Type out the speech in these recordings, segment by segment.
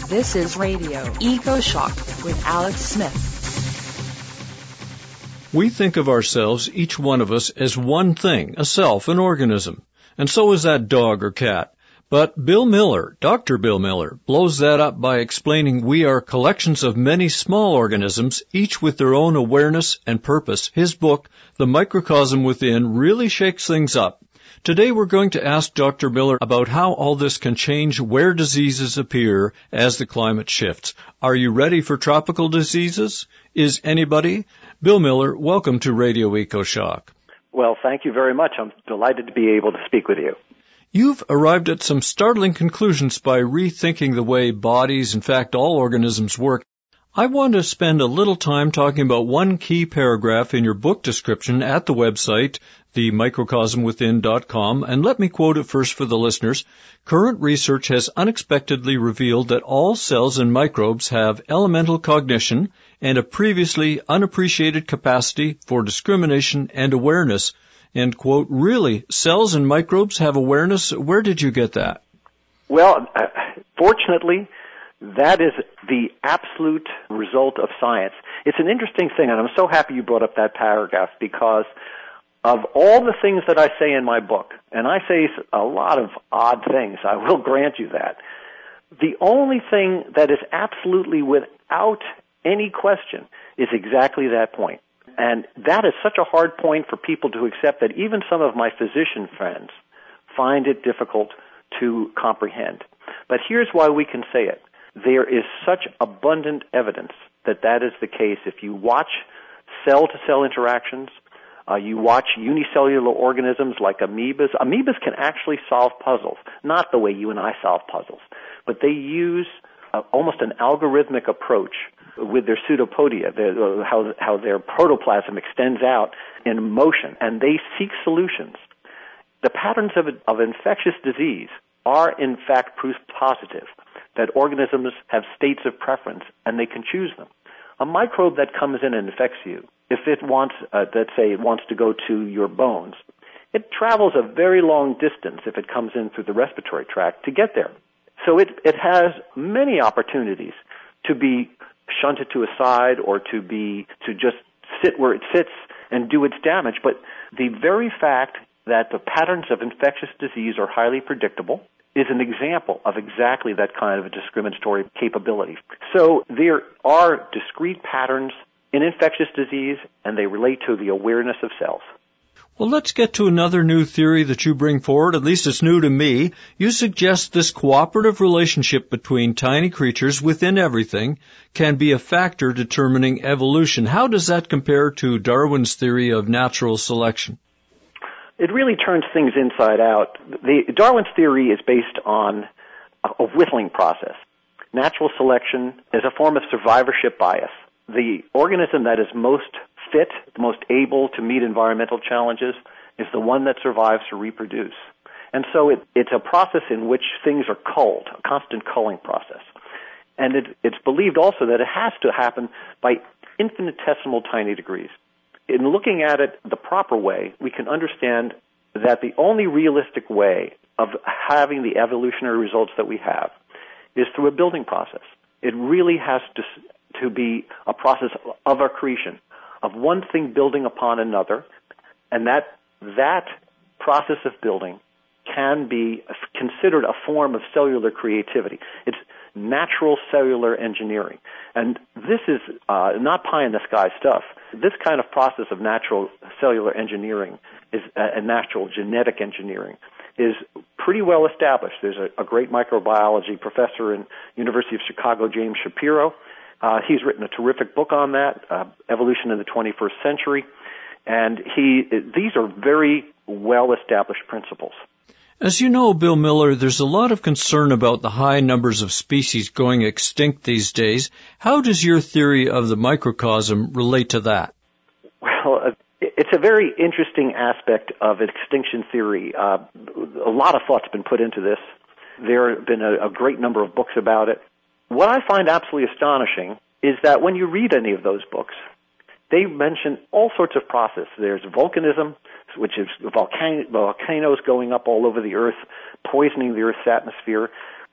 This is Radio EcoShock with Alex Smith. We think of ourselves, each one of us, as one thing, a self, an organism. And so is that dog or cat. But Bill Miller, Dr. Bill Miller, blows that up by explaining we are collections of many small organisms, each with their own awareness and purpose. His book, The Microcosm Within, really shakes things up. Today we're going to ask Dr. Miller about how all this can change where diseases appear as the climate shifts. Are you ready for tropical diseases? Is anybody? Bill Miller, welcome to Radio EcoShock. Well, thank you very much. I'm delighted to be able to speak with you. You've arrived at some startling conclusions by rethinking the way bodies, in fact all organisms, work. I want to spend a little time talking about one key paragraph in your book description at the website, themicrocosmwithin.com, and let me quote it first for the listeners. Current research has unexpectedly revealed that all cells and microbes have elemental cognition and a previously unappreciated capacity for discrimination and awareness. End quote. Really, cells and microbes have awareness? Where did you get that? Well, fortunately, that is the absolute result of science. It's an interesting thing, and I'm so happy you brought up that paragraph, because of all the things that I say in my book, and I say a lot of odd things, I will grant you that, the only thing that is absolutely without any question is exactly that point. And that is such a hard point for people to accept that even some of my physician friends find it difficult to comprehend. But here's why we can say it. There is such abundant evidence that that is the case. If you watch cell-to-cell interactions, you watch unicellular organisms like amoebas. Amoebas can actually solve puzzles, not the way you and I solve puzzles, but they use almost an algorithmic approach with their pseudopodia, how their protoplasm extends out in motion, and they seek solutions. The patterns of infectious disease are, in fact, proof positive that organisms have states of preference, and they can choose them. A microbe that comes in and infects you, if it wants, let's say it wants to go to your bones, it travels a very long distance if it comes in through the respiratory tract to get there. So it has many opportunities to be shunted to a side or to just sit where it sits and do its damage. But the very fact that the patterns of infectious disease are highly predictable is an example of exactly that kind of a discriminatory capability. So there are discrete patterns in infectious disease, and they relate to the awareness of cells. Well, let's get to another new theory that you bring forward. At least it's new to me. You suggest this cooperative relationship between tiny creatures within everything can be a factor determining evolution. How does that compare to Darwin's theory of natural selection? It really turns things inside out. Darwin's theory is based on a whittling process. Natural selection is a form of survivorship bias. The organism that is most fit, the most able to meet environmental challenges, is the one that survives to reproduce. And so it's a process in which things are culled, a constant culling process. And it's believed also that it has to happen by infinitesimal tiny degrees. In looking at it the proper way, we can understand that the only realistic way of having the evolutionary results that we have is through a building process. It really has to be a process of accretion, of one thing building upon another, and that process of building can be considered a form of cellular creativity. It's natural cellular engineering. And this is not pie-in-the-sky stuff. This kind of process of natural cellular engineering and natural genetic engineering is pretty well established. There's a great microbiology professor in University of Chicago, James Shapiro. He's written a terrific book on that, Evolution in the 21st Century. And these are very well-established principles. As you know, Bill Miller, there's a lot of concern about the high numbers of species going extinct these days. How does your theory of the microcosm relate to that? Well, it's a very interesting aspect of extinction theory. A lot of thought's been put into this. There have been a great number of books about it. What I find absolutely astonishing is that when you read any of those books, they mention all sorts of processes. There's volcanism, which is volcanoes going up all over the earth, poisoning the Earth's atmosphere.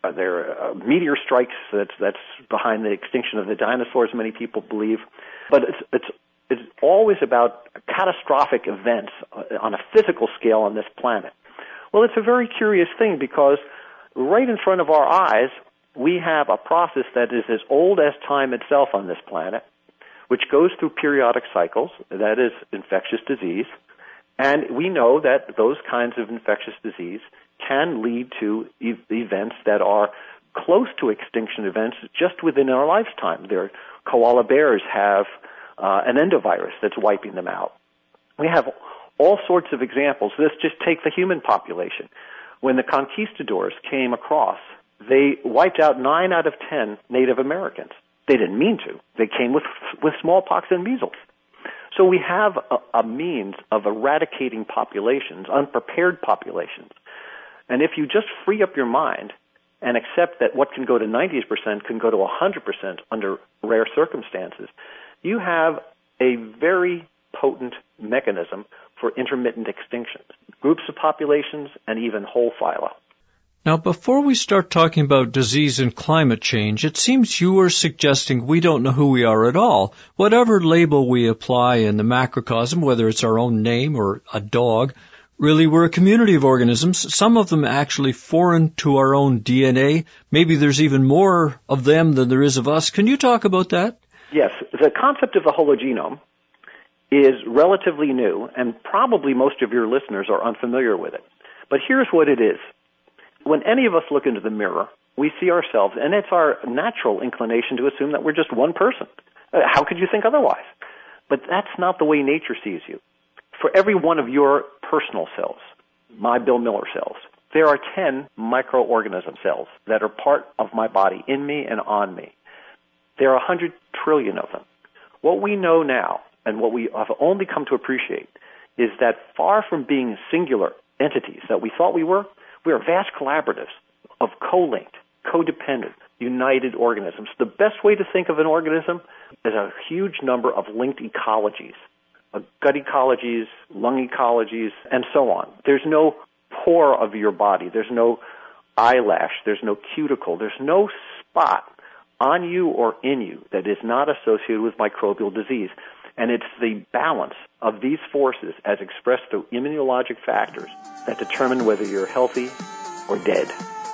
there are meteor strikes that's behind the extinction of the dinosaurs, many people believe. But it's always about catastrophic events on a physical scale on this planet. Well, it's a very curious thing because right in front of our eyes, we have a process that is as old as time itself on this planet, which goes through periodic cycles, that is infectious disease. And we know that those kinds of infectious disease can lead to events that are close to extinction events just within our lifetime. Koala bears have an endovirus that's wiping them out. We have all sorts of examples. Let's just take the human population. When the conquistadors came across, they wiped out 9 out of 10 Native Americans. They didn't mean to. They came with smallpox and measles. So we have a means of eradicating populations, unprepared populations. And if you just free up your mind and accept that what can go to 90% can go to 100% under rare circumstances, you have a very potent mechanism for intermittent extinctions, groups of populations, and even whole phyla. Now, before we start talking about disease and climate change, it seems you are suggesting we don't know who we are at all. Whatever label we apply in the macrocosm, whether it's our own name or a dog, really we're a community of organisms, some of them actually foreign to our own DNA. Maybe there's even more of them than there is of us. Can you talk about that? Yes. The concept of the hologenome is relatively new, and probably most of your listeners are unfamiliar with it. But here's what it is. When any of us look into the mirror, we see ourselves, and it's our natural inclination to assume that we're just one person. How could you think otherwise? But that's not the way nature sees you. For every one of your personal cells, my Bill Miller cells, there are 10 microorganism cells that are part of my body, in me and on me. There are 100 trillion of them. What we know now, and what we have only come to appreciate, is that far from being singular entities that we thought we are vast collaboratives of co-linked, codependent, united organisms. The best way to think of an organism is a huge number of linked ecologies, gut ecologies, lung ecologies, and so on. There's no pore of your body. There's no eyelash. There's no cuticle. There's no spot on you or in you that is not associated with microbial disease. And it's the balance of these forces as expressed through immunologic factors that determine whether you're healthy or dead.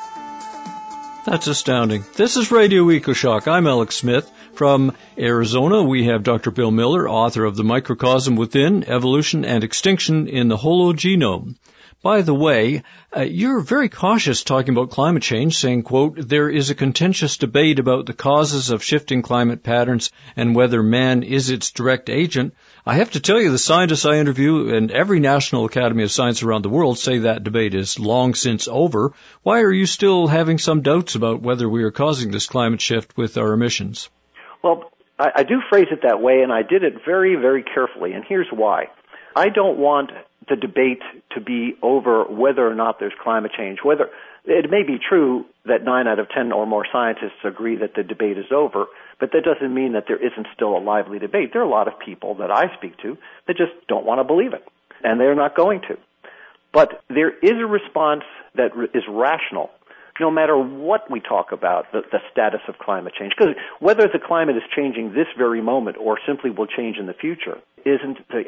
That's astounding. This is Radio EcoShock. I'm Alex Smith. From Arizona, we have Dr. Bill Miller, author of The Microcosm Within, Evolution and Extinction in the Hologenome. By the way, you're very cautious talking about climate change, saying, quote, there is a contentious debate about the causes of shifting climate patterns and whether man is its direct agent. I have to tell you, the scientists I interview and every National Academy of Science around the world say that debate is long since over. Why are you still having some doubts about whether we are causing this climate shift with our emissions? Well, I do phrase it that way, and I did it very, very carefully, and here's why. I don't want the debate to be over whether or not there's climate change. Whether it may be true that 9 out of 10 or more scientists agree that the debate is over, but that doesn't mean that there isn't still a lively debate. There are a lot of people that I speak to that just don't want to believe it, and they're not going to. But there is a response that is rational, no matter what we talk about, the status of climate change. Because whether the climate is changing this very moment or simply will change in the future isn't the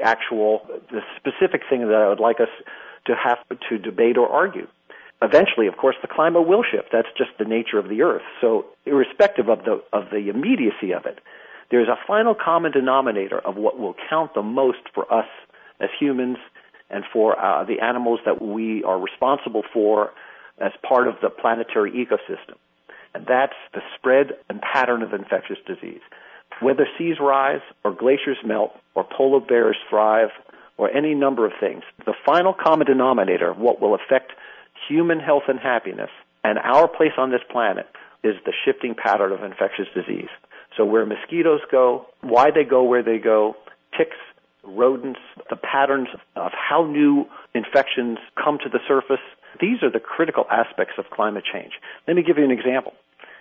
specific thing that I would like us to have to debate or argue. Eventually, of course, the climate will shift. That's just the nature of the Earth. So irrespective of the immediacy of it, there's a final common denominator of what will count the most for us as humans and for the animals that we are responsible for as part of the planetary ecosystem. And that's the spread and pattern of infectious disease. Whether seas rise or glaciers melt or polar bears thrive or any number of things, the final common denominator of what will affect human health and happiness and our place on this planet is the shifting pattern of infectious disease. So where mosquitoes go, why they go where they go, ticks, rodents, the patterns of how new infections come to the surface, these are the critical aspects of climate change. Let me give you an example.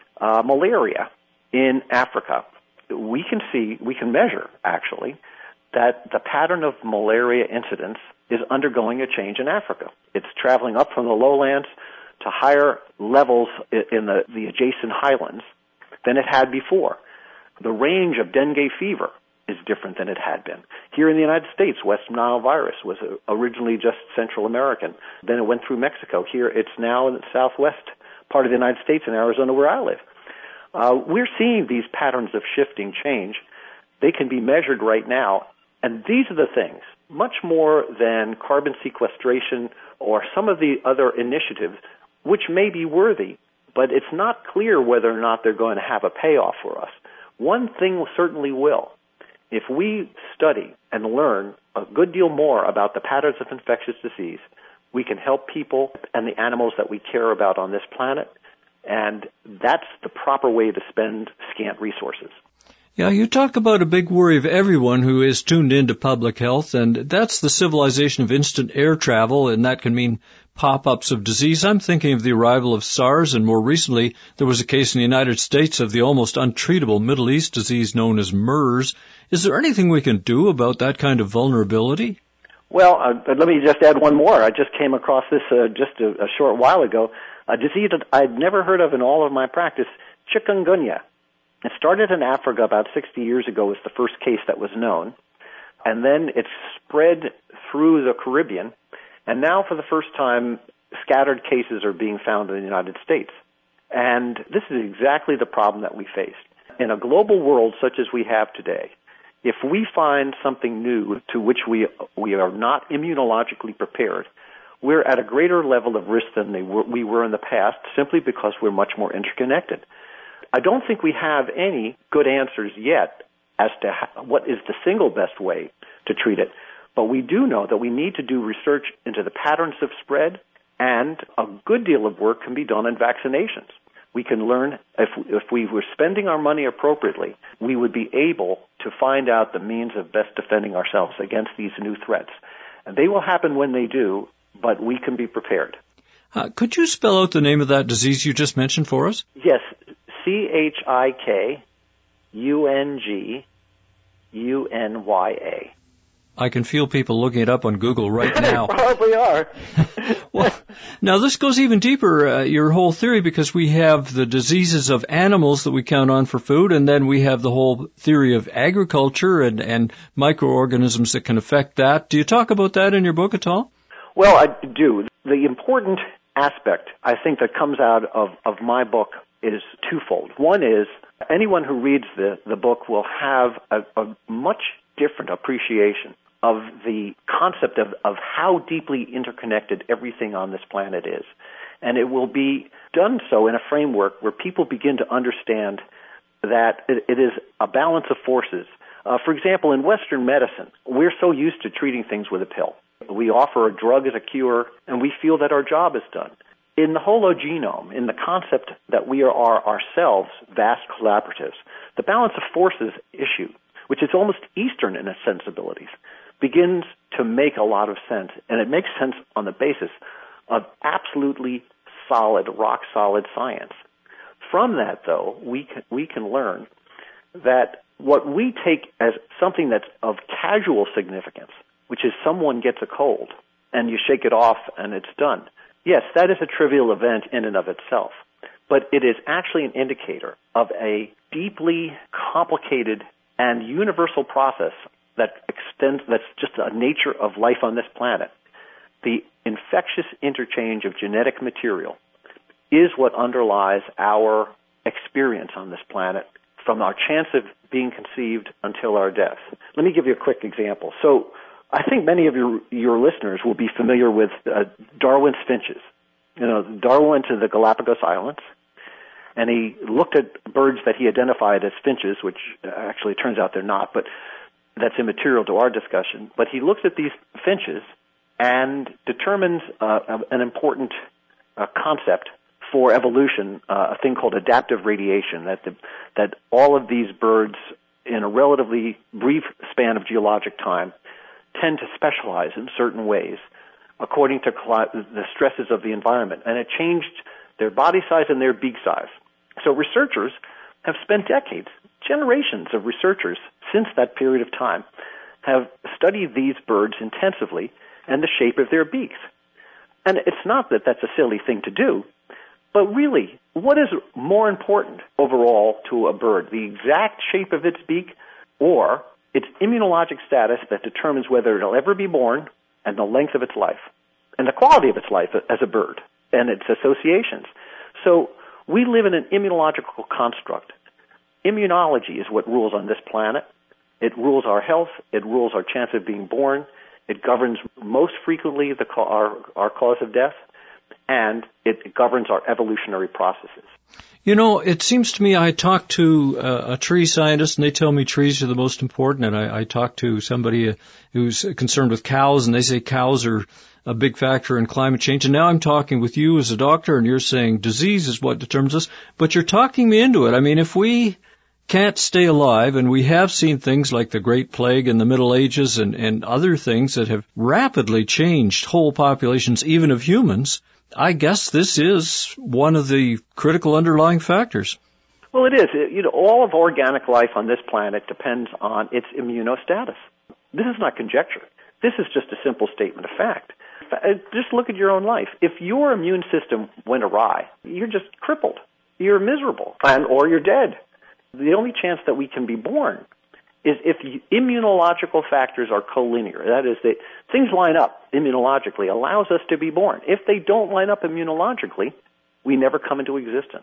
Malaria in Africa. We can measure, actually, that the pattern of malaria incidence is undergoing a change in Africa. It's traveling up from the lowlands to higher levels in the adjacent highlands than it had before. The range of dengue fever is different than it had been. Here in the United States, West Nile virus was originally just Central American. Then it went through Mexico. Here it's now in the southwest part of the United States in Arizona where I live. We're seeing these patterns of shifting change. They can be measured right now, and these are the things, much more than carbon sequestration or some of the other initiatives, which may be worthy, but it's not clear whether or not they're going to have a payoff for us. One thing certainly will. If we study and learn a good deal more about the patterns of infectious disease, we can help people and the animals that we care about on this planet, and that's the proper way to spend scant resources. Yeah, you talk about a big worry of everyone who is tuned into public health, and that's the civilization of instant air travel, and that can mean pop-ups of disease. I'm thinking of the arrival of SARS, and more recently, there was a case in the United States of the almost untreatable Middle East disease known as MERS. Is there anything we can do about that kind of vulnerability? Well, let me just add one more. I just came across this just a short while ago, a disease that I'd never heard of in all of my practice, chikungunya. It started in Africa about 60 years ago, was the first case that was known, and then it spread through the Caribbean, and now for the first time, scattered cases are being found in the United States. And this is exactly the problem that we face. In a global world such as we have today, if we find something new to which we are not immunologically prepared, we're at a greater level of risk than we were in the past, simply because we're much more interconnected. I don't think we have any good answers yet as to what is the single best way to treat it, but we do know that we need to do research into the patterns of spread, and a good deal of work can be done in vaccinations. We can learn, if we were spending our money appropriately, we would be able to find out the means of best defending ourselves against these new threats. And they will happen when they do, but we can be prepared. Could you spell out the name of that disease you just mentioned for us? Yes, CHIKUNGUNYA. I can feel people looking it up on Google right now. They probably are. Well, now this goes even deeper, your whole theory, because we have the diseases of animals that we count on for food, and then we have the whole theory of agriculture and microorganisms that can affect that. Do you talk about that in your book at all? Well, I do. The important aspect, I think, that comes out of my book is twofold. One is anyone who reads the book will have a much different appreciation of the concept of how deeply interconnected everything on this planet is. And it will be done so in a framework where people begin to understand that it is a balance of forces. For example, in Western medicine, we're so used to treating things with a pill. We offer a drug as a cure, and we feel that our job is done. In the hologenome, in the concept that we are ourselves vast collaboratives, the balance of forces issue, which is almost Eastern in its sensibilities, begins to make a lot of sense. And it makes sense on the basis of absolutely solid, rock-solid science. From that, though, we can learn that what we take as something that's of casual significance, which is someone gets a cold and you shake it off and it's done. Yes, that is a trivial event in and of itself, but it is actually an indicator of a deeply complicated and universal process that extends, that's just a nature of life on this planet. The infectious interchange of genetic material is what underlies our experience on this planet from our chance of being conceived until our death. Let me give you a quick example. So I think many of your listeners will be familiar with Darwin's finches. You know, Darwin went to the Galapagos Islands, and he looked at birds that he identified as finches, which actually turns out they're not, but that's immaterial to our discussion. But he looks at these finches and determines an important concept for evolution, a thing called adaptive radiation, that all of these birds in a relatively brief span of geologic time tend to specialize in certain ways according to the stresses of the environment. And it changed their body size and their beak size. So researchers have spent decades, generations of researchers since that period of time have studied these birds intensively and the shape of their beaks. And it's not that that's a silly thing to do, but really, what is more important overall to a bird, the exact shape of its beak or its immunologic status that determines whether it'll ever be born and the length of its life and the quality of its life as a bird and its associations. So we live in an immunological construct. Immunology is what rules on this planet. It rules our health. It rules our chance of being born. It governs most frequently our cause of death, and it governs our evolutionary processes. You know, it seems to me I talk to a tree scientist, and they tell me trees are the most important, and I talk to somebody who's concerned with cows, and they say cows are a big factor in climate change. And now I'm talking with you as a doctor, and you're saying disease is what determines us, but you're talking me into it. I mean, if we can't stay alive, and we have seen things like the Great Plague in the Middle Ages and other things that have rapidly changed whole populations, even of humans, I guess this is one of the critical underlying factors. Well, it is. You know, all of organic life on this planet depends on its immunostatus. This is not conjecture. This is just a simple statement of fact. Just look at your own life. If your immune system went awry, you're just crippled. You're miserable, or you're dead. The only chance that we can be born is if immunological factors are collinear. That is, that things line up immunologically, allows us to be born. If they don't line up immunologically, we never come into existence.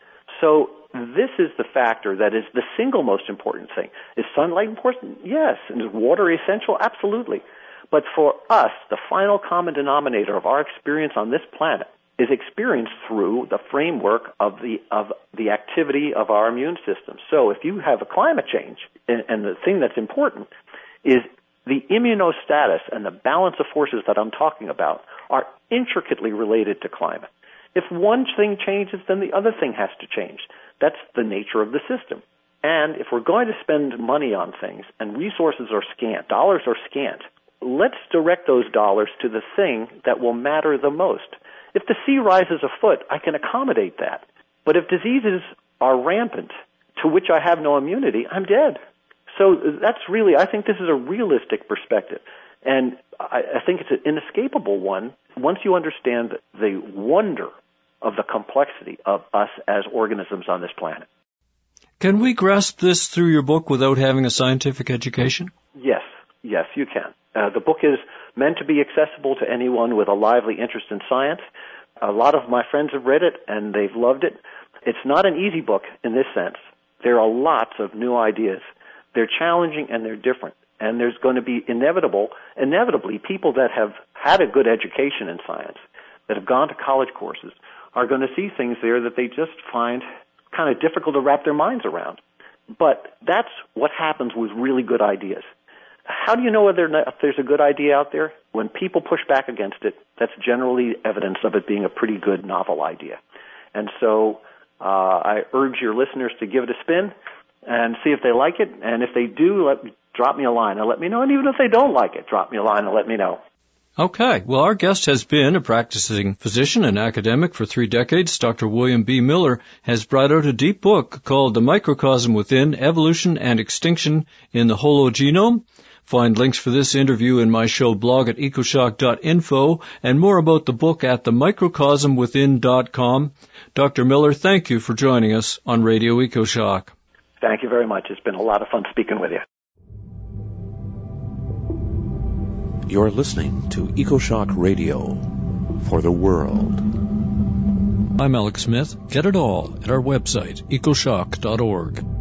So this is the factor that is the single most important thing. Is sunlight important? Yes. And is water essential? Absolutely. But for us, the final common denominator of our experience on this planet is experienced through the framework of the activity of our immune system. So if you have a climate change, and the thing that's important is the immunostatus and the balance of forces that I'm talking about are intricately related to climate. If one thing changes, then the other thing has to change. That's the nature of the system. And if we're going to spend money on things and resources are scant, dollars are scant, let's direct those dollars to the thing that will matter the most. If the sea rises a foot, I can accommodate that. But if diseases are rampant, to which I have no immunity, I'm dead. So that's really, I think this is a realistic perspective. And I think it's an inescapable one once you understand the wonder of the complexity of us as organisms on this planet. Can we grasp this through your book without having a scientific education? Yes, you can. The book is meant to be accessible to anyone with a lively interest in science. A lot of my friends have read it, and they've loved it. It's not an easy book in this sense. There are lots of new ideas. They're challenging and they're different. And there's going to be inevitably, people that have had a good education in science, that have gone to college courses, are going to see things there that they just find kind of difficult to wrap their minds around. But that's what happens with really good ideas. How do you know whether or not there's a good idea out there? When people push back against it, that's generally evidence of it being a pretty good novel idea. And so I urge your listeners to give it a spin and see if they like it. And if they do, drop me a line and let me know. And even if they don't like it, drop me a line and let me know. Okay. Well, our guest has been a practicing physician and academic for 3 decades. Dr. William B. Miller has brought out a deep book called The Microcosm Within, Evolution and Extinction in the Hologenome. Find links for this interview in my show blog at ecoshock.info and more about the book at themicrocosmwithin.com. Dr. Miller, thank you for joining us on Radio EcoShock. Thank you very much. It's been a lot of fun speaking with you. You're listening to EcoShock Radio for the world. I'm Alex Smith. Get it all at our website, ecoshock.org.